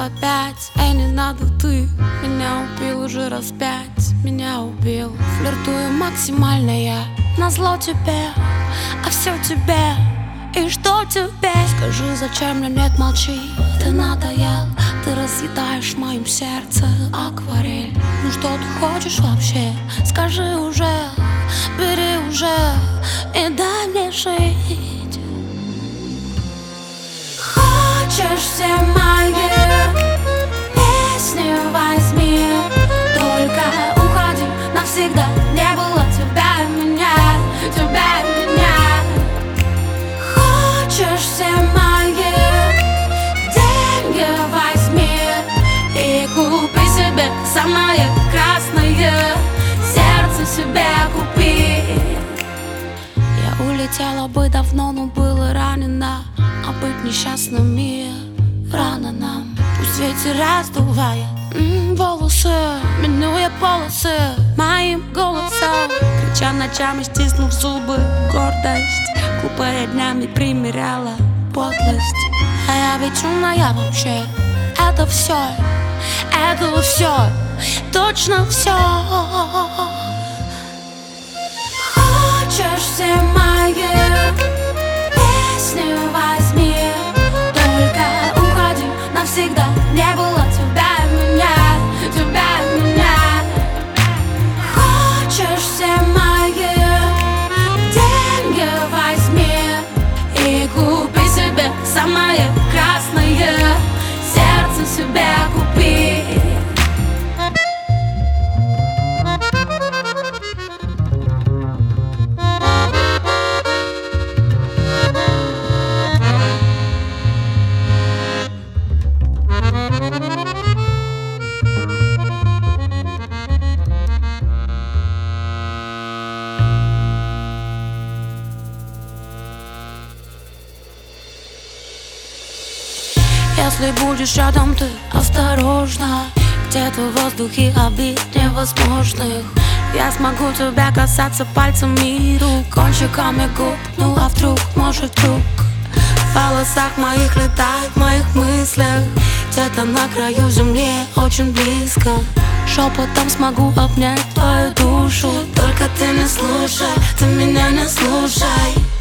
опять. Эй, не надо, ты меня убил уже раз 5. Меня убил. Флиртую максимально я назло тебе, а все тебе. И что тебе? Скажи, зачем мне нет, молчи. Ты надоел, ты разъедаешь в моем сердце акварель. Ну что ты хочешь вообще? Скажи уже, бери уже и дай мне жить. Хочешь все мои песни возьми, только уходи навсегда. Не было тебя и меня, тебя и меня. Хочешь все мои деньги возьми и купи себе самое красное, сердце себе купи. Я улетела бы давно, но была ранена, а быть несчастными рано нам. Пусть ветер раздувает волосы, минуя полосы моим голосом, крича ночами, стиснув зубы, гордость глупая днями примеряла подлость. А я ведь умная вообще. Это все, точно все. Хочешь все мои песни возьми, только уходи навсегда. Не было тебя и меня, тебя и меня. Хочешь все мои деньги возьми и купи себе самое красное, сердце себе купи. Если будешь рядом, ты осторожно. Где-то в воздухе обид невозможных. Я смогу тебя касаться пальцами рук, кончиками губ. Ну а вдруг, может вдруг в волосах моих летает, в моих мыслях. Где-то на краю земли, очень близко. Шепотом смогу обнять твою душу. Только ты не слушай, ты меня не слушай.